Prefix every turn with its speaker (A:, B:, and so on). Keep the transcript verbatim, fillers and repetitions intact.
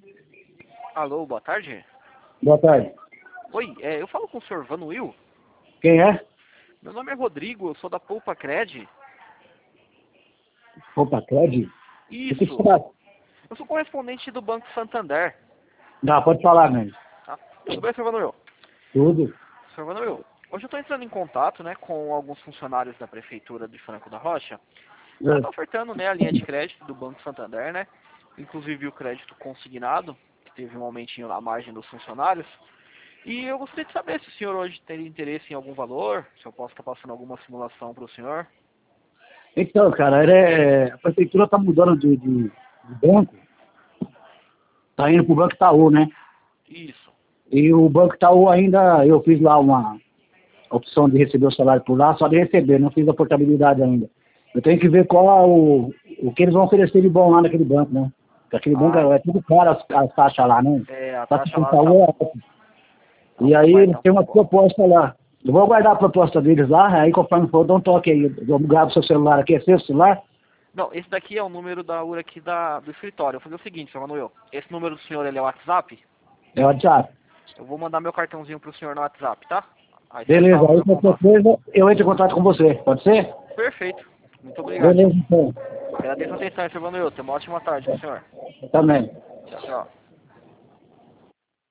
A: Alô, boa tarde.
B: Boa tarde.
A: Oi, é, eu falo com o senhor Vanuil.
B: Quem é?
A: Meu nome é Rodrigo, eu sou da Poupa Cred.
B: Opa, Cred? O que que
A: Isso.
B: você faz?
A: Eu sou correspondente do Banco Santander.
B: Não, pode falar, mesmo.
A: Tá? Tudo bem, senhor Vanuil?
B: Tudo.
A: senhor Vanuil, hoje eu estou entrando em contato, né, com alguns funcionários da Prefeitura de Franco da Rocha. Ela
B: É.
A: está ofertando, né, a linha de crédito do Banco Santander, né? Inclusive o crédito consignado, que teve um aumentinho na margem dos funcionários. E eu gostaria de saber se o senhor hoje teria interesse em algum valor, se eu posso estar passando alguma simulação para o senhor.
B: Então, cara, é, a prefeitura está mudando de, de, de banco, está indo para o Banco Itaú, né?
A: Isso.
B: E o Banco Itaú ainda, eu fiz lá uma opção de receber o salário por lá, só de receber, não fiz a portabilidade ainda. Eu tenho que ver qual é o, o que eles vão oferecer de bom lá naquele banco, né? Porque aquele banco
A: Ah,
B: é tudo caro as, as taxas lá, né?
A: é, a
B: Taxa
A: taxa
B: de
A: lá tá,
B: Itaú é alta.
A: tá
B: E
A: um
B: aí
A: pouco, é,
B: eles
A: tá um
B: têm uma
A: pouco alto.
B: proposta lá. Eu vou aguardar a proposta deles lá, aí conforme for, dá um toque aí. Eu gravo seu celular aqui, é seu celular?
A: Não, esse daqui é o número da U R aqui da, do escritório. Eu vou fazer o seguinte, senhor Manuel. Esse número do senhor, ele é o WhatsApp?
B: É o WhatsApp.
A: Eu vou mandar meu cartãozinho pro senhor no WhatsApp, tá? Aí você
B: Beleza,
A: salva
B: aí
A: meu
B: qualquer
A: contato.
B: coisa eu entro em contato com você, pode ser?
A: Perfeito. Muito obrigado.
B: Beleza, então.
A: Agradeço a atenção, senhor Manuel. Tenha uma ótima tarde, senhor.
B: Também.
A: Tchau, tchau.